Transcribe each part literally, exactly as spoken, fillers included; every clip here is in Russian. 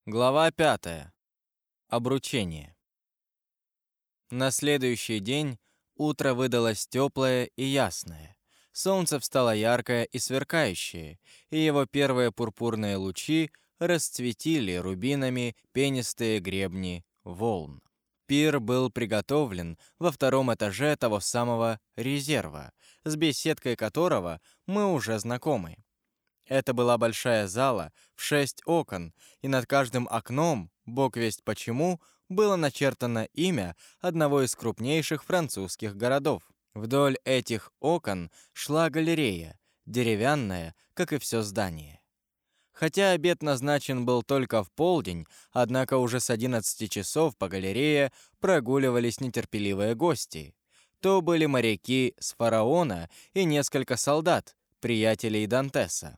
Глава пятая. Обручение. На следующий день утро выдалось теплое и ясное. Солнце встало яркое и сверкающее, и его первые пурпурные лучи расцветили рубинами пенистые гребни волн. Пир был приготовлен во втором этаже того самого резерва, с беседкой которого мы уже знакомы. Это была большая зала в шесть окон, и над каждым окном, бог весть почему, было начертано имя одного из крупнейших французских городов. Вдоль этих окон шла галерея, деревянная, как и все здание. Хотя обед назначен был только в полдень, однако уже с одиннадцати часов по галерее прогуливались нетерпеливые гости. То были моряки с фараона и несколько солдат, приятелей Дантеса.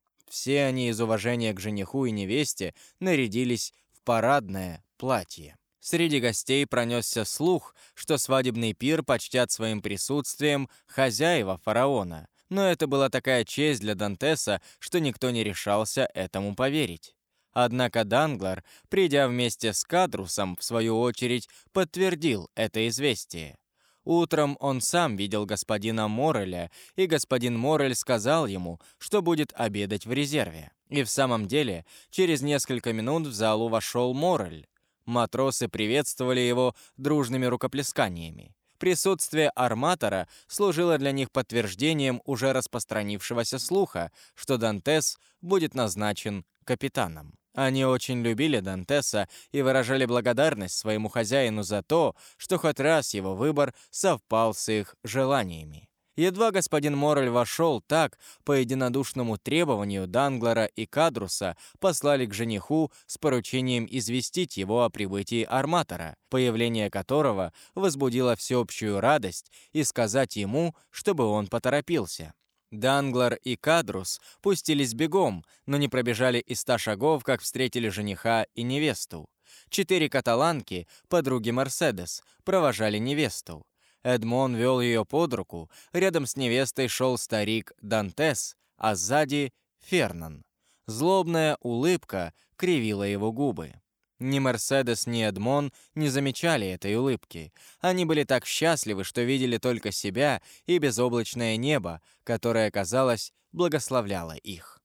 Все они из уважения к жениху и невесте нарядились в парадное платье. Среди гостей пронесся слух, что свадебный пир почтят своим присутствием хозяева фараона, но это была такая честь для Дантеса, что никто не решался этому поверить. Однако Данглар, придя вместе с Кадрусом, в свою очередь, подтвердил это известие. Утром он сам видел господина Мореля, и господин Морель сказал ему, что будет обедать в резерве. И в самом деле, через несколько минут в залу вошел Морель. Матросы приветствовали его дружными рукоплесканиями. Присутствие арматора служило для них подтверждением уже распространившегося слуха, что Дантес будет назначен капитаном. Они очень любили Дантеса и выражали благодарность своему хозяину за то, что хоть раз его выбор совпал с их желаниями. Едва господин Морель вошел, так, по единодушному требованию Данглара и Кадруса послали к жениху с поручением известить его о прибытии арматора, появление которого возбудило всеобщую радость, и сказать ему, чтобы он поторопился. Данглар и Кадрус пустились бегом, но не пробежали и ста шагов, как встретили жениха и невесту. Четыре каталанки, подруги Мерседес, провожали невесту. Эдмон вел ее под руку, рядом с невестой шел старик Дантес, а сзади — Фернан. Злобная улыбка кривила его губы. Ни Мерседес, ни Эдмон не замечали этой улыбки. Они были так счастливы, что видели только себя и безоблачное небо, которое, казалось, благословляло их.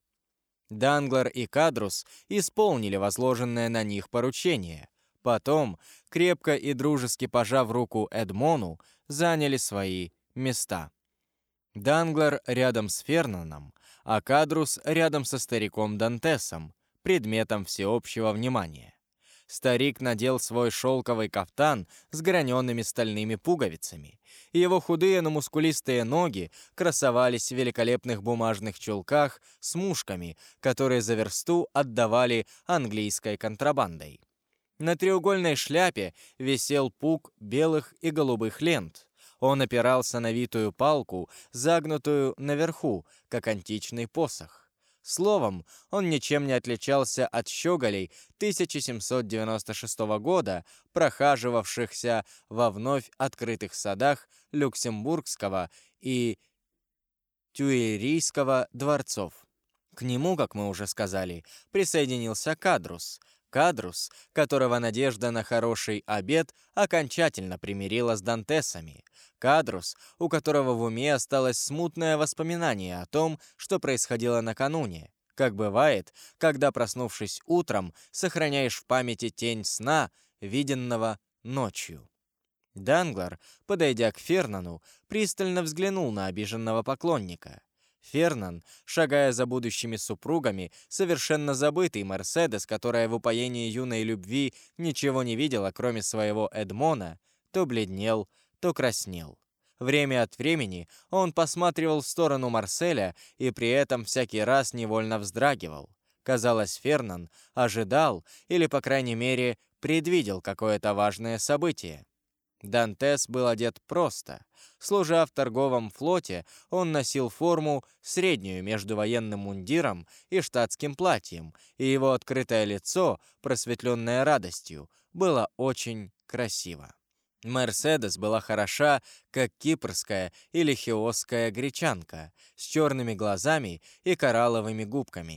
Данглар и Кадрус исполнили возложенное на них поручение. Потом, крепко и дружески пожав руку Эдмону, заняли свои места. Данглар рядом с Фернаном, а Кадрус рядом со стариком Дантесом, предметом всеобщего внимания. Старик надел свой шелковый кафтан с граненными стальными пуговицами. Его худые, но мускулистые ноги красовались в великолепных бумажных чулках с мушками, которые за версту отдавали английской контрабандой. На треугольной шляпе висел пук белых и голубых лент. Он опирался на витую палку, загнутую наверху, как античный посох. Словом, он ничем не отличался от щеголей тысяча семьсот девяносто шестого года, прохаживавшихся во вновь открытых садах Люксембургского и Тюильрийского дворцов. К нему, как мы уже сказали, присоединился Кадрус. Кадрус, которого надежда на хороший обед окончательно примирила с Дантесами. Кадрус, у которого в уме осталось смутное воспоминание о том, что происходило накануне. Как бывает, когда, проснувшись утром, сохраняешь в памяти тень сна, виденного ночью. Данглар, подойдя к Фернану, пристально взглянул на обиженного поклонника. Фернан, шагая за будущими супругами, совершенно забытый Мерседес, которая в упоении юной любви ничего не видела, кроме своего Эдмона, то бледнел, то краснел. Время от времени он посматривал в сторону Марселя и при этом всякий раз невольно вздрагивал. Казалось, Фернан ожидал или, по крайней мере, предвидел какое-то важное событие. Дантес был одет просто. Служа в торговом флоте, он носил форму среднюю между военным мундиром и штатским платьем, и его открытое лицо, просветленное радостью, было очень красиво. Мерседес была хороша, как кипрская или хиосская гречанка, с черными глазами и коралловыми губками.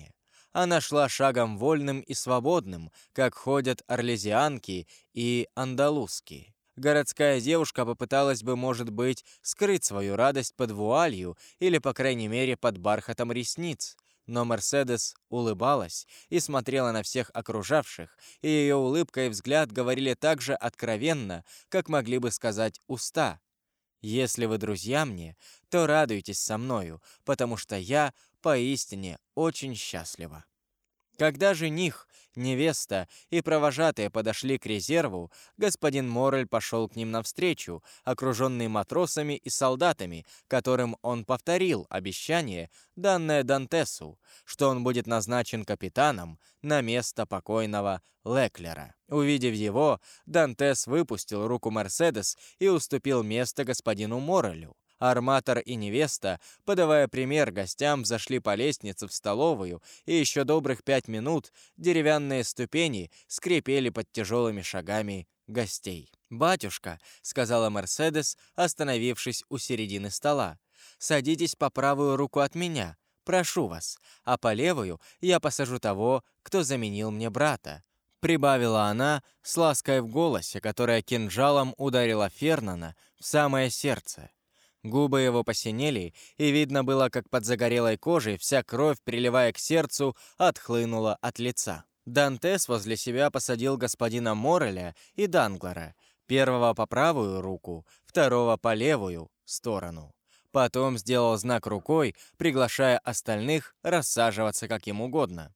Она шла шагом вольным и свободным, как ходят орлезианки и андалузки. Городская девушка попыталась бы, может быть, скрыть свою радость под вуалью или, по крайней мере, под бархатом ресниц. Но Мерседес улыбалась и смотрела на всех окружавших, и ее улыбка и взгляд говорили так же откровенно, как могли бы сказать уста. «Если вы друзья мне, то радуйтесь со мною, потому что я поистине очень счастлива». Когда жених, невеста и провожатые подошли к резерву, господин Моррель пошел к ним навстречу, окруженный матросами и солдатами, которым он повторил обещание, данное Дантесу, что он будет назначен капитаном на место покойного Леклера. Увидев его, Дантес выпустил руку Мерседес и уступил место господину Моррелю. Арматор и невеста, подавая пример гостям, взошли по лестнице в столовую, и еще добрых пять минут деревянные ступени скрипели под тяжелыми шагами гостей. «Батюшка», — сказала Мерседес, остановившись у середины стола, — «садитесь по правую руку от меня, прошу вас, а по левую я посажу того, кто заменил мне брата», — прибавила она с лаской в голосе, которая кинжалом ударила Фернана в самое сердце. Губы его посинели, и видно было, как под загорелой кожей вся кровь, приливая к сердцу, отхлынула от лица. Дантес возле себя посадил господина Морреля и Данглара, первого по правую руку, второго по левую сторону. Потом сделал знак рукой, приглашая остальных рассаживаться как им угодно.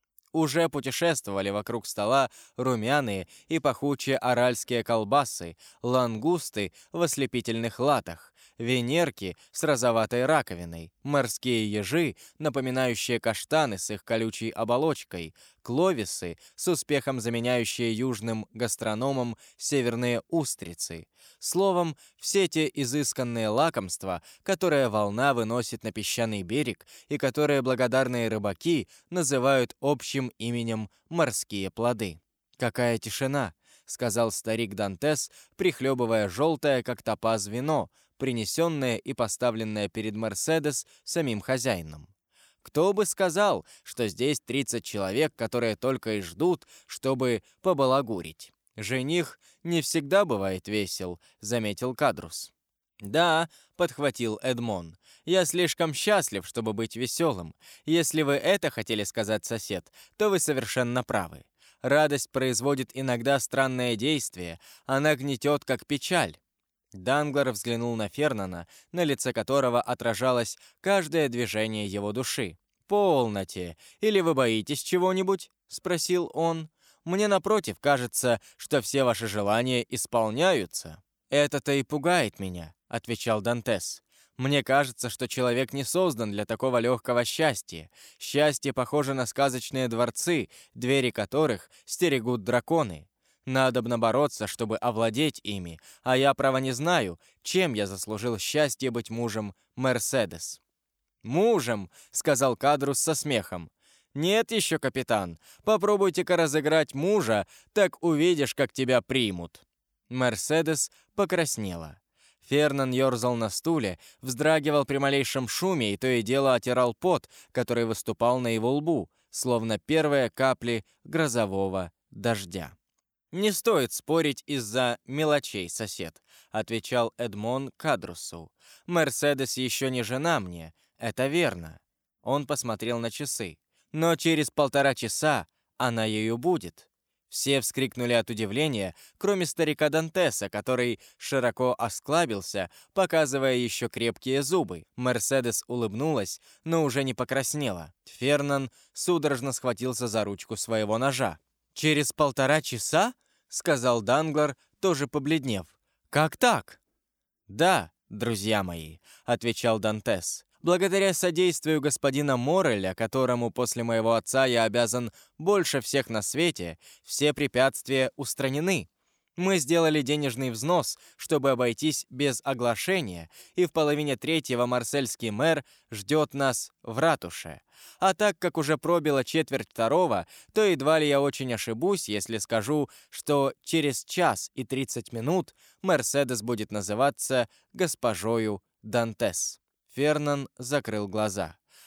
Уже путешествовали вокруг стола румяные и пахучие аральские колбасы, лангусты в ослепительных латах, венерки с розоватой раковиной, морские ежи, напоминающие каштаны с их колючей оболочкой, кловисы, с успехом заменяющие южным гастрономам северные устрицы. Словом, все те изысканные лакомства, которые волна выносит на песчаный берег и которые благодарные рыбаки называют общим именем морские плоды. «Какая тишина!» — сказал старик Дантес, прихлебывая желтое, как топаз, вино, принесенное и поставленное перед Мерседес самим хозяином. «Кто бы сказал, что здесь тридцать человек, которые только и ждут, чтобы побалагурить? Жених не всегда бывает весел», — заметил Кадрус. «Да», — подхватил Эдмон, — «я слишком счастлив, чтобы быть веселым. Если вы это хотели сказать, сосед, то вы совершенно правы. Радость производит иногда странное действие, она гнетет, как печаль». Данглар взглянул на Фернана, на лице которого отражалось каждое движение его души. «Полноте! Или вы боитесь чего-нибудь?» — спросил он. «Мне, напротив, кажется, что все ваши желания исполняются». «Это-то и пугает меня», — отвечал Дантес. «Мне кажется, что человек не создан для такого легкого счастья. Счастье похоже на сказочные дворцы, двери которых стерегут драконы. Надобно бороться, чтобы овладеть ими, а я, право, не знаю, чем я заслужил счастье быть мужем Мерседес». «Мужем», — сказал Кадрус со смехом. «Нет еще, капитан, попробуйте-ка разыграть мужа, так увидишь, как тебя примут». Мерседес покраснела. Фернан ерзал на стуле, вздрагивал при малейшем шуме и то и дело отирал пот, который выступал на его лбу, словно первые капли грозового дождя. «Не стоит спорить из-за мелочей, сосед», — отвечал Эдмон Кадрусу. «Мерседес еще не жена мне, это верно». Он посмотрел на часы. «Но через полтора часа она ею будет». Все вскрикнули от удивления, кроме старика Дантеса, который широко осклабился, показывая еще крепкие зубы. Мерседес улыбнулась, но уже не покраснела. Фернан судорожно схватился за ручку своего ножа. «Через полтора часа?» — сказал Данглар, тоже побледнев. «Как так?» «Да, друзья мои», — отвечал Дантес. «Благодаря содействию господина Морреля, которому после моего отца я обязан больше всех на свете, все препятствия устранены. Мы сделали денежный взнос, чтобы обойтись без оглашения, и в половине третьего марсельский мэр ждет нас в ратуше. А так как уже пробило четверть второго, то едва ли я очень ошибусь, если скажу, что через час и тридцать минут Мерседес будет называться госпожою Дантес». Фернан закрыл глаза.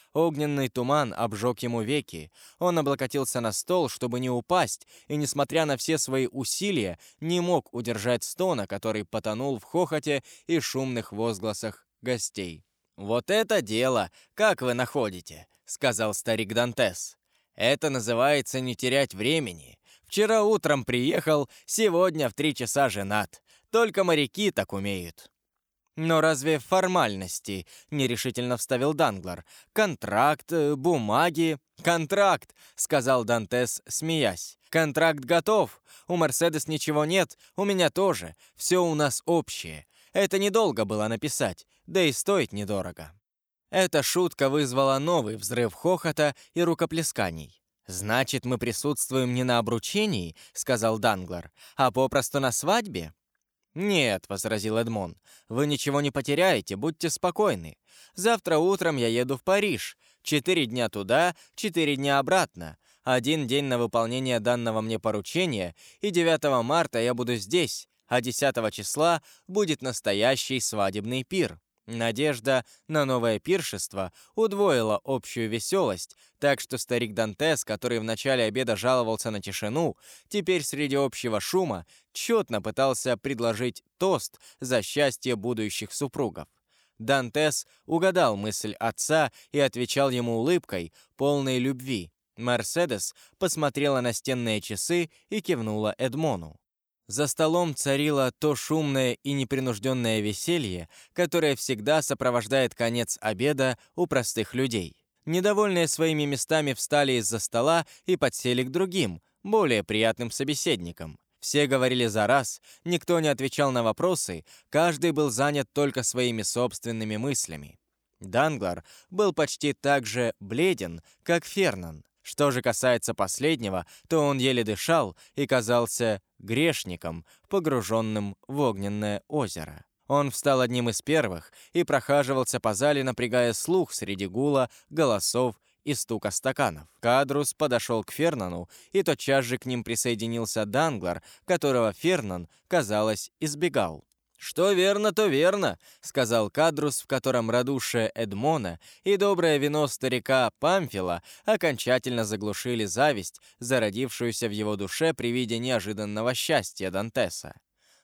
Огненный туман обжег ему веки. Он облокотился на стол, чтобы не упасть, и, несмотря на все свои усилия, не мог удержать стона, который потонул в хохоте и шумных возгласах гостей. «Вот это дело! Как вы находите?» — сказал старик Дантес. «Это называется не терять времени. Вчера утром приехал, сегодня в три часа женат. Только моряки так умеют». «Но разве формальности?» — нерешительно вставил Данглар. «Контракт, бумаги...» «Контракт!» — сказал Дантес, смеясь. «Контракт готов. У Мерседес ничего нет, у меня тоже. Все у нас общее. Это недолго было написать, да и стоит недорого». Эта шутка вызвала новый взрыв хохота и рукоплесканий. «Значит, мы присутствуем не на обручении, — сказал Данглар, — а попросту на свадьбе?» «Нет, — возразил Эдмон, — вы ничего не потеряете, будьте спокойны. Завтра утром я еду в Париж. Четыре дня туда, четыре дня обратно. Один день на выполнение данного мне поручения, и девятого марта я буду здесь, а десятого числа будет настоящий свадебный пир». Надежда на новое пиршество удвоила общую веселость, так что старик Дантес, который в начале обеда жаловался на тишину, теперь среди общего шума тщетно пытался предложить тост за счастье будущих супругов. Дантес угадал мысль отца и отвечал ему улыбкой, полной любви. Мерседес посмотрела на стенные часы и кивнула Эдмону. За столом царило то шумное и непринужденное веселье, которое всегда сопровождает конец обеда у простых людей. Недовольные своими местами встали из-за стола и подсели к другим, более приятным собеседникам. Все говорили за раз, никто не отвечал на вопросы, каждый был занят только своими собственными мыслями. Данглар был почти так же бледен, как Фернан. Что же касается последнего, то он еле дышал и казался грешником, погруженным в огненное озеро. Он встал одним из первых и прохаживался по зале, напрягая слух среди гула, голосов и стука стаканов. Кадрус подошел к Фернану, и тотчас же к ним присоединился Данглар, которого Фернан, казалось, избегал. «Что верно, то верно», — сказал Кадрус, в котором радушие Эдмона и доброе вино старика Памфила окончательно заглушили зависть, зародившуюся в его душе при виде неожиданного счастья Дантеса.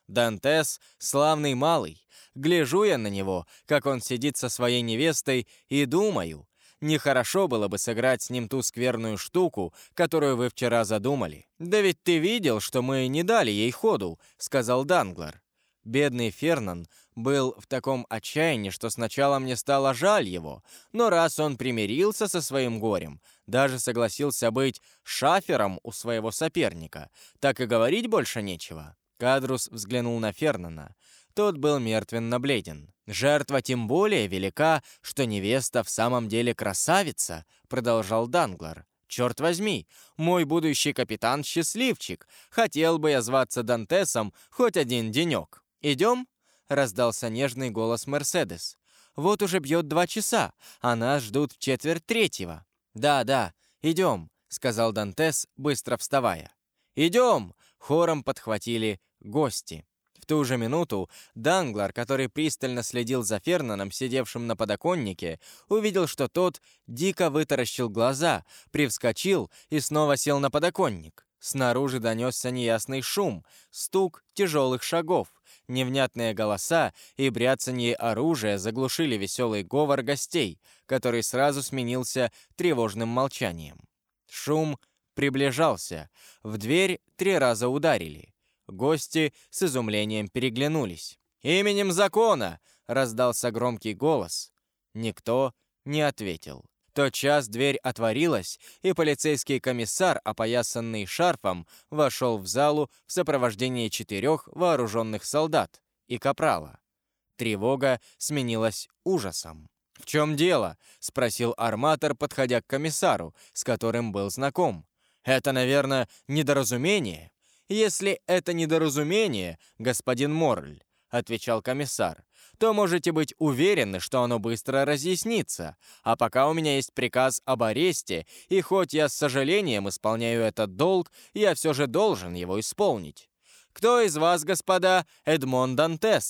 Дантес — славный малый. Гляжу я на него, как он сидит со своей невестой, и думаю, нехорошо было бы сыграть с ним ту скверную штуку, которую вы вчера задумали. «Да ведь ты видел, что мы не дали ей ходу», — сказал Данглар. Бедный Фернан был в таком отчаянии, что сначала мне стало жаль его, но раз он примирился со своим горем, даже согласился быть шафером у своего соперника, так и говорить больше нечего. Кадрус взглянул на Фернана. Тот был мертвенно-бледен. «Жертва тем более велика, что невеста в самом деле красавица», — продолжал Данглар. «Черт возьми, мой будущий капитан счастливчик. Хотел бы я зваться Дантесом хоть один денек. Идем?» — раздался нежный голос Мерседес. «Вот уже бьет два часа, а нас ждут в четверть третьего». «Да, да, идем», — сказал Дантес, быстро вставая. «Идем!» — хором подхватили гости. В ту же минуту Данглар, который пристально следил за Фернаном, сидевшим на подоконнике, увидел, что тот дико вытаращил глаза, привскочил и снова сел на подоконник. Снаружи донесся неясный шум, стук тяжелых шагов. Невнятные голоса и бряцанье оружия заглушили веселый говор гостей, который сразу сменился тревожным молчанием. Шум приближался. В дверь три раза ударили. Гости с изумлением переглянулись. «Именем закона!» — раздался громкий голос. Никто не ответил. Тотчас дверь отворилась, и полицейский комиссар, опоясанный шарфом, вошел в залу в сопровождении четырех вооруженных солдат и капрала. Тревога сменилась ужасом. «В чем дело?» — спросил арматор, подходя к комиссару, с которым был знаком. «Это, наверное, недоразумение». «Если это недоразумение, господин Морль, — отвечал комиссар, — то можете быть уверены, что оно быстро разъяснится. А пока у меня есть приказ об аресте, и хоть я с сожалением исполняю этот долг, я все же должен его исполнить. Кто из вас, господа, Эдмон Дантес?»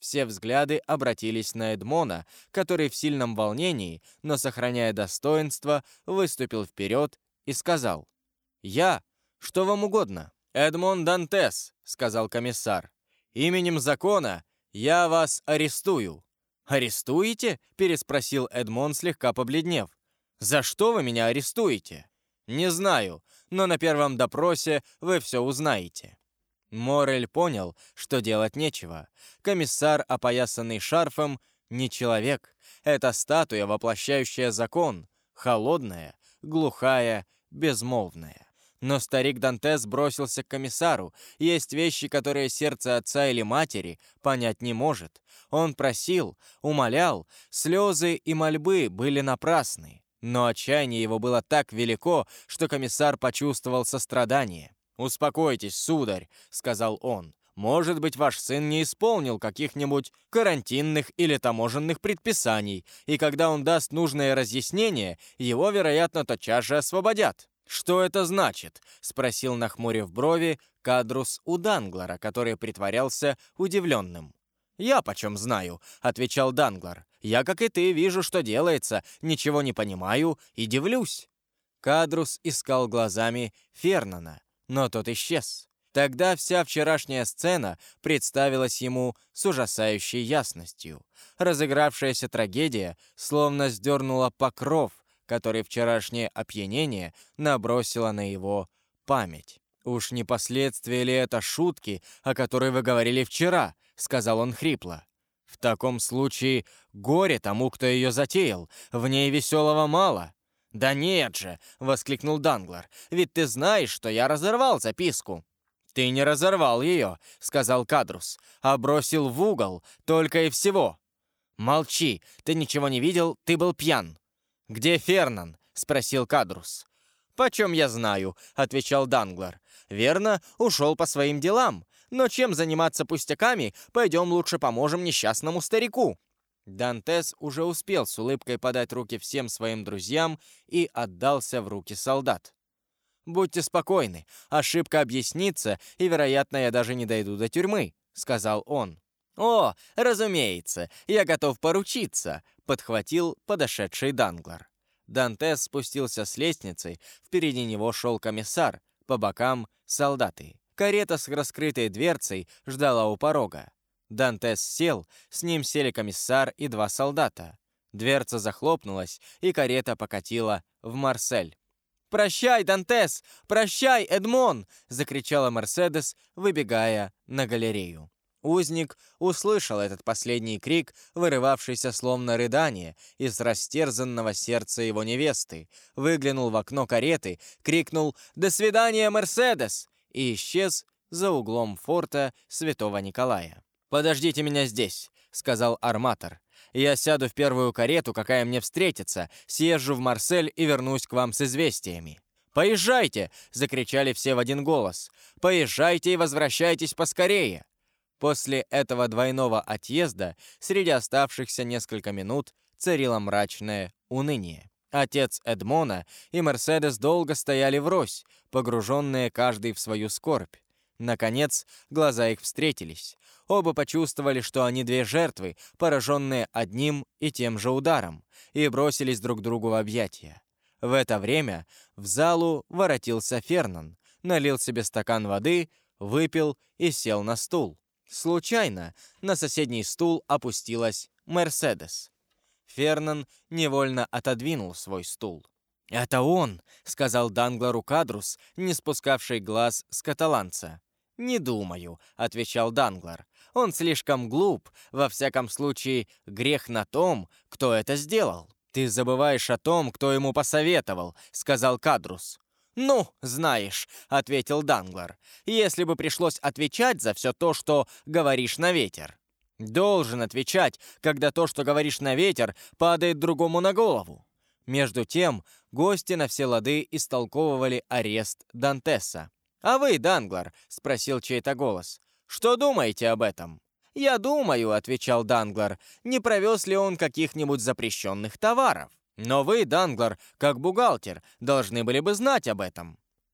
Все взгляды обратились на Эдмона, который в сильном волнении, но сохраняя достоинство, выступил вперед и сказал: «Я? Что вам угодно?» «Эдмон Дантес», — сказал комиссар, — «именем закона я вас арестую». «Арестуете?» — переспросил Эдмон, слегка побледнев. «За что вы меня арестуете?» «Не знаю, но на первом допросе вы все узнаете». Моррель понял, что делать нечего. Комиссар, опоясанный шарфом, не человек. Это статуя, воплощающая закон, холодная, глухая, безмолвная. Но старик Дантес бросился к комиссару. Есть вещи, которые сердце отца или матери понять не может. Он просил, умолял, слезы и мольбы были напрасны. Но отчаяние его было так велико, что комиссар почувствовал сострадание. «Успокойтесь, сударь», — сказал он. «Может быть, ваш сын не исполнил каких-нибудь карантинных или таможенных предписаний, и когда он даст нужное разъяснение, его, вероятно, тотчас же освободят». «Что это значит?» — спросил, нахмурив брови, Кадрус у Данглара, который притворялся удивленным. «Я почем знаю», — отвечал Данглар. «Я, как и ты, вижу, что делается, ничего не понимаю и дивлюсь». Кадрус искал глазами Фернана, но тот исчез. Тогда вся вчерашняя сцена представилась ему с ужасающей ясностью. Разыгравшаяся трагедия словно сдернула покров, который вчерашнее опьянение набросило на его память. «Уж не последствия ли это шутки, о которой вы говорили вчера?» — сказал он хрипло. «В таком случае горе тому, кто ее затеял. В ней веселого мало». «Да нет же!» — воскликнул Данглар. «Ведь ты знаешь, что я разорвал записку». «Ты не разорвал ее», — сказал Кадрус, «а бросил в угол, только и всего». «Молчи! Ты ничего не видел, ты был пьян». «Где Фернан?» — спросил Кадрус. «Почем я знаю?» — отвечал Данглар. «Верно, ушел по своим делам. Но чем заниматься пустяками, пойдем лучше поможем несчастному старику». Дантес уже успел с улыбкой подать руки всем своим друзьям и отдался в руки солдат. «Будьте спокойны, ошибка объяснится, и, вероятно, я даже не дойду до тюрьмы», — сказал он. «О, разумеется, я готов поручиться», — подхватил подошедший Данглар. Дантес спустился с лестницы, впереди него шел комиссар, по бокам — солдаты. Карета с раскрытой дверцей ждала у порога. Дантес сел, с ним сели комиссар и два солдата. Дверца захлопнулась, и карета покатила в Марсель. «Прощай, Дантес! Прощай, Эдмон!» — закричала Мерседес, выбегая на галерею. Узник услышал этот последний крик, вырывавшийся словно рыдание из растерзанного сердца его невесты, выглянул в окно кареты, крикнул «До свидания, Мерседес!» и исчез за углом форта Святого Николая. «Подождите меня здесь», — сказал арматор. «Я сяду в первую карету, какая мне встретится, съезжу в Марсель и вернусь к вам с известиями». «Поезжайте!» — закричали все в один голос. «Поезжайте и возвращайтесь поскорее!» После этого двойного отъезда среди оставшихся несколько минут царило мрачное уныние. Отец Эдмона и Мерседес долго стояли врозь, погруженные каждый в свою скорбь. Наконец, глаза их встретились. Оба почувствовали, что они две жертвы, пораженные одним и тем же ударом, и бросились друг другу в объятия. В это время в залу воротился Фернан, налил себе стакан воды, выпил и сел на стул. Случайно на соседний стул опустилась Мерседес. Фернан невольно отодвинул свой стул. «Это он!» — сказал Данглару Кадрус, не спускавший глаз с каталанца. «Не думаю», — отвечал Данглар. «Он слишком глуп, во всяком случае, грех на том, кто это сделал». «Ты забываешь о том, кто ему посоветовал», — сказал Кадрус. «Ну, знаешь», — ответил Данглар, «если бы пришлось отвечать за все то, что говоришь на ветер». «Должен отвечать, когда то, что говоришь на ветер, падает другому на голову». Между тем, гости на все лады истолковывали арест Дантеса. «А вы, Данглар?» — спросил чей-то голос. «Что думаете об этом?» «Я думаю», — отвечал Данглар, «не провез ли он каких-нибудь запрещенных товаров? Но вы, Данглар, как бухгалтер, должны были бы знать об этом».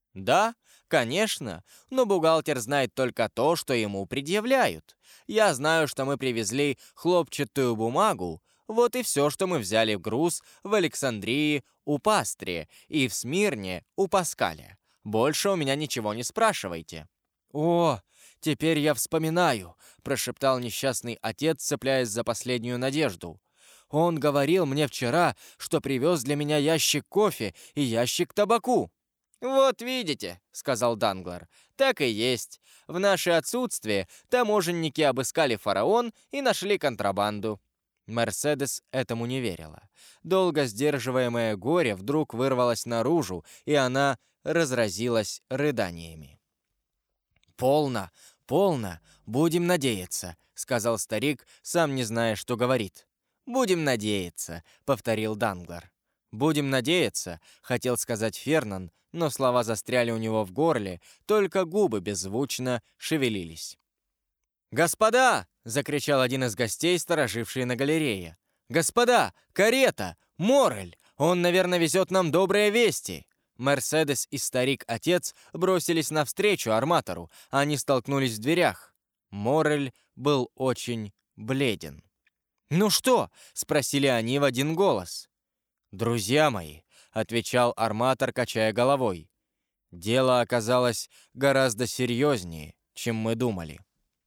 Да, конечно, но бухгалтер знает только то, что ему предъявляют. Я знаю, что мы привезли хлопчатую бумагу, вот и все, что мы взяли в груз в Александрии у Пастрия и в Смирне у Паскаля. Больше у меня ничего не спрашивайте». «О, теперь я вспоминаю», — прошептал несчастный отец, цепляясь за последнюю надежду. «Он говорил мне вчера, что привез для меня ящик кофе и ящик табаку». «Вот видите», — сказал Данглар, — «так и есть. В наше отсутствие таможенники обыскали фараон и нашли контрабанду». Мерседес этому не верила. Долго сдерживаемое горе вдруг вырвалось наружу, и она разразилась рыданиями. «Полно, полно, будем надеяться», — сказал старик, сам не зная, что говорит. «Будем надеяться», — повторил Данглар. «Будем надеяться», — хотел сказать Фернан, но слова застряли у него в горле, только губы беззвучно шевелились. «Господа!» — закричал один из гостей, стороживший на галерее. «Господа! Карета! Моррель! Он, наверное, везет нам добрые вести!» Мерседес и старик-отец бросились навстречу арматору, а они столкнулись в дверях. Моррель был очень бледен. «Ну что?» — спросили они в один голос. «Друзья мои», — отвечал арматор, качая головой, — «дело оказалось гораздо серьезнее, чем мы думали».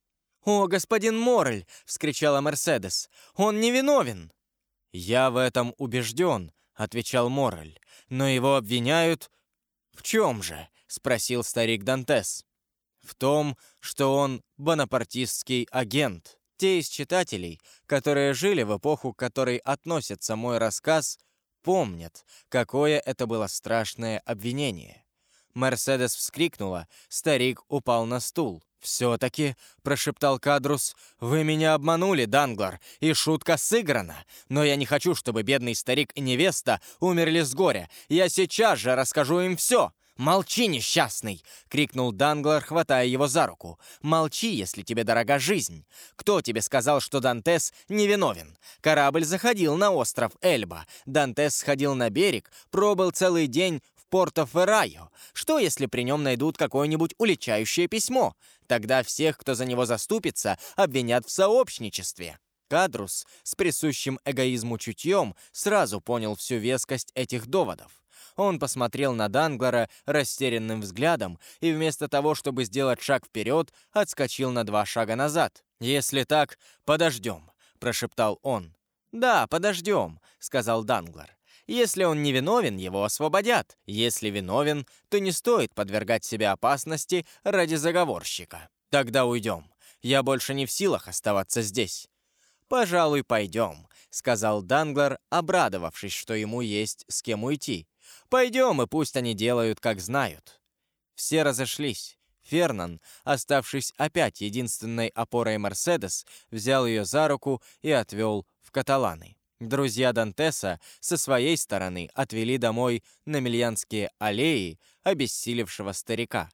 «О, господин Моррель!» — вскричала Мерседес. «Он невиновен!» «Я в этом убежден», — отвечал Моррель, — «но его обвиняют...» «В чем же?» — спросил старик Дантес. «В том, что он бонапартистский агент. Те из читателей, которые жили в эпоху, к которой относится мой рассказ, помнят, какое это было страшное обвинение». Мерседес вскрикнула, старик упал на стул. «Все-таки», — прошептал Кадрус, — «вы меня обманули, Данглар, и шутка сыграна. Но я не хочу, чтобы бедный старик и невеста умерли с горя. Я сейчас же расскажу им все». «Молчи, несчастный!» — крикнул Данглар, хватая его за руку. «Молчи, если тебе дорога жизнь. Кто тебе сказал, что Дантес невиновен? Корабль заходил на остров Эльба. Дантес сходил на берег, пробыл целый день в Порто-Феррайо. Что, если при нем найдут какое-нибудь уличающее письмо? Тогда всех, кто за него заступится, обвинят в сообщничестве». Кадрус с присущим эгоизму чутьем сразу понял всю вескость этих доводов. Он посмотрел на Данглара растерянным взглядом и вместо того, чтобы сделать шаг вперед, отскочил на два шага назад. «Если так, подождем», — прошептал он. «Да, подождем», — сказал Данглар. «Если он невиновен, его освободят. Если виновен, то не стоит подвергать себя опасности ради заговорщика. Тогда уйдем. Я больше не в силах оставаться здесь». «Пожалуй, пойдем», — сказал Данглар, обрадовавшись, что ему есть с кем уйти. «Пойдем, и пусть они делают, как знают». Все разошлись. Фернан, оставшись опять единственной опорой Мерседес, взял ее за руку и отвел в Каталаны. Друзья Дантеса со своей стороны отвели домой на Мильянские аллеи обессилевшего старика.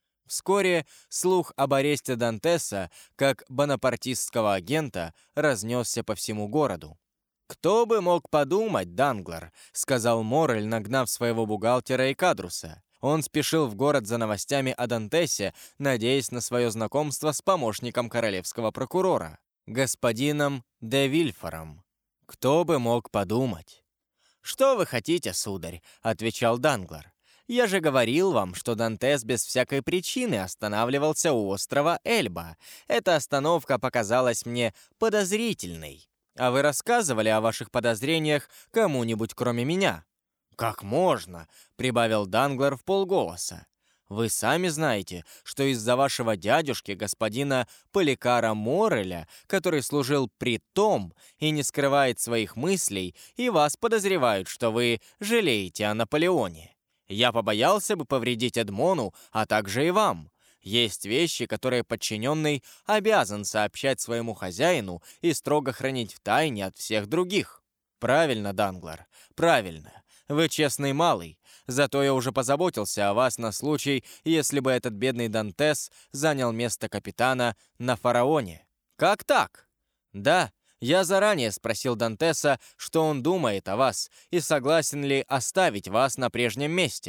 Вскоре слух об аресте Дантеса как бонапартистского агента разнесся по всему городу. «Кто бы мог подумать, Данглар», — сказал Моррель, нагнав своего бухгалтера и Кадруса. Он спешил в город за новостями о Дантесе, надеясь на свое знакомство с помощником королевского прокурора, господином де Вильфором. «Кто бы мог подумать?» «Что вы хотите, сударь?» — отвечал Данглар. «Я же говорил вам, что Дантес без всякой причины останавливался у острова Эльба. Эта остановка показалась мне подозрительной. А вы рассказывали о ваших подозрениях кому-нибудь, кроме меня?» «Как можно?» — прибавил Данглар в полголоса. «Вы сами знаете, что из-за вашего дядюшки, господина Поликара Морреля, который служил при том и не скрывает своих мыслей, и вас подозревают, что вы жалеете о Наполеоне. Я побоялся бы повредить Эдмону, а также и вам. Есть вещи, которые подчиненный обязан сообщать своему хозяину и строго хранить в тайне от всех других». «Правильно, Данглар, правильно. Вы честный малый. Зато я уже позаботился о вас на случай, если бы этот бедный Дантес занял место капитана на фараоне». «Как так?» «Да, я заранее спросил Дантеса, что он думает о вас и согласен ли оставить вас на прежнем месте.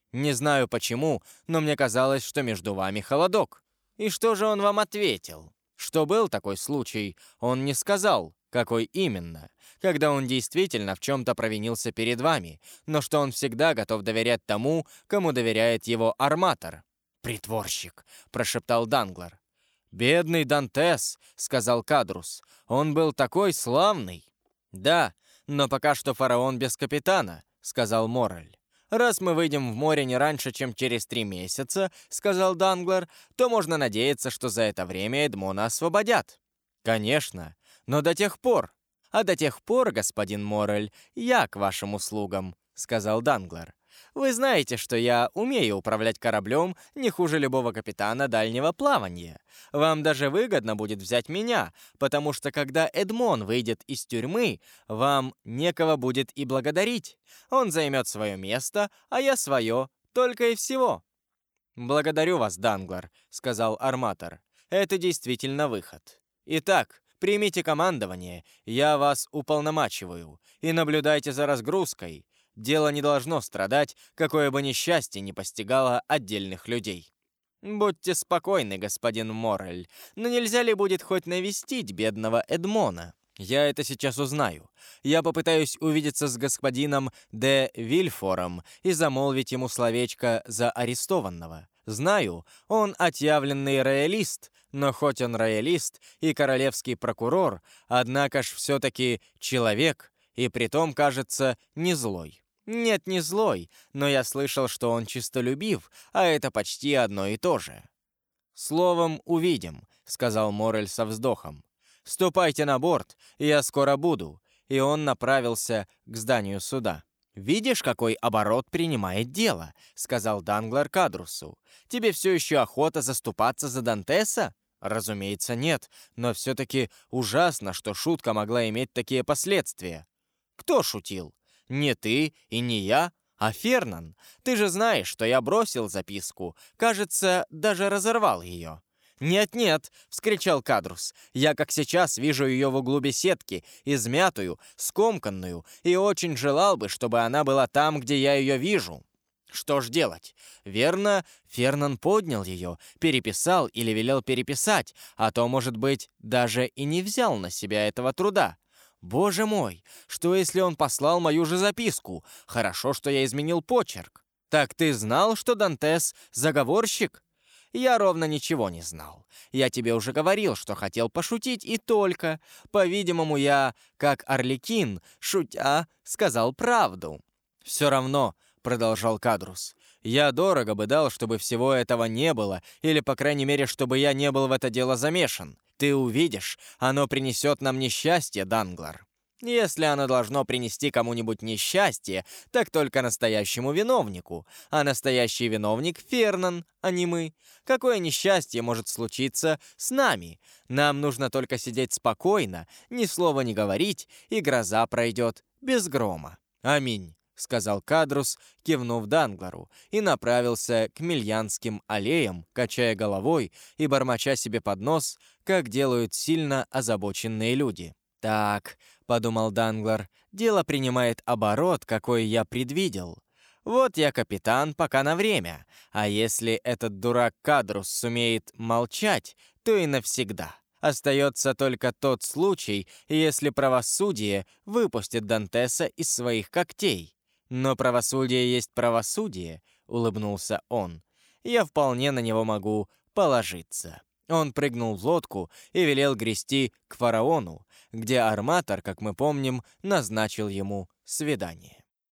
Не знаю почему, но мне казалось, что между вами холодок. И что же он вам ответил? Что был такой случай, он не сказал, какой именно, когда он действительно в чем-то провинился перед вами, но что он всегда готов доверять тому, кому доверяет его арматор. «Притворщик», — прошептал Данглар. «Бедный Дантес», — сказал Кадрус, — «он был такой славный». «Да, но пока что фараон без капитана», — сказал Моррель. «Раз мы выйдем в море не раньше, чем через три месяца», — сказал Данглар, «то можно надеяться, что за это время Эдмона освободят». «Конечно, но до тех пор». «А до тех пор, господин Моррель, я к вашим услугам», — сказал Данглар. «Вы знаете, что я умею управлять кораблем не хуже любого капитана дальнего плавания. Вам даже выгодно будет взять меня, потому что когда Эдмон выйдет из тюрьмы, вам некого будет и благодарить. Он займет свое место, а я свое, только и всего». «Благодарю вас, Данглар», — сказал арматор. «Это действительно выход. Итак, примите командование, я вас уполномачиваю, и наблюдайте за разгрузкой. Дело не должно страдать, какое бы несчастье ни постигало отдельных людей». «Будьте спокойны, господин Моррель, но нельзя ли будет хоть навестить бедного Эдмона? Я это сейчас узнаю. Я попытаюсь увидеться с господином де Вильфором и замолвить ему словечко за арестованного. Знаю, он отъявленный роялист, но хоть он роялист и королевский прокурор, однако ж все-таки человек, и притом, кажется, не злой. Нет, не злой, но я слышал, что он чистолюбив, а это почти одно и то же. «Словом, увидим», — сказал Моррель со вздохом. «Ступайте на борт, я скоро буду». И он направился к зданию суда. «Видишь, какой оборот принимает дело», — сказал Данглар Кадрусу. «Тебе все еще охота заступаться за Дантеса?» «Разумеется, нет, но все-таки ужасно, что шутка могла иметь такие последствия». «Кто шутил? Не ты и не я, а Фернан. Ты же знаешь, что я бросил записку, кажется, даже разорвал ее». «Нет-нет», — вскричал Кадрус, — «я как сейчас вижу ее в углу беседки, измятую, скомканную, и очень желал бы, чтобы она была там, где я ее вижу». Что ж делать? Верно, Фернан поднял ее, переписал или велел переписать, а то, может быть, даже и не взял на себя этого труда. Боже мой, что если он послал мою же записку? Хорошо, что я изменил почерк. Так ты знал, что Дантес заговорщик? Я ровно ничего не знал. Я тебе уже говорил, что хотел пошутить, и только. По-видимому, я, как Арлекин, шутя, сказал правду. Все равно, — продолжал Кадрус, — я дорого бы дал, чтобы всего этого не было, или, по крайней мере, чтобы я не был в это дело замешан. Ты увидишь, оно принесет нам несчастье, Данглар. Если оно должно принести кому-нибудь несчастье, так только настоящему виновнику. А настоящий виновник — Фернан, а не мы. Какое несчастье может случиться с нами? Нам нужно только сидеть спокойно, ни слова не говорить, и гроза пройдет без грома. Аминь, — сказал Кадрус, кивнув Данглару, и направился к Мильянским аллеям, качая головой и бормоча себе под нос, как делают сильно озабоченные люди. «Так», — подумал Данглар, — «дело принимает оборот, какой я предвидел. Вот я капитан пока на время, а если этот дурак Кадрус сумеет молчать, то и навсегда. Остается только тот случай, если правосудие выпустит Дантеса из своих когтей. Но правосудие есть правосудие», — улыбнулся он. «Я вполне на него могу положиться». Он прыгнул в лодку и велел грести к фараону, где арматор, как мы помним, назначил ему свидание.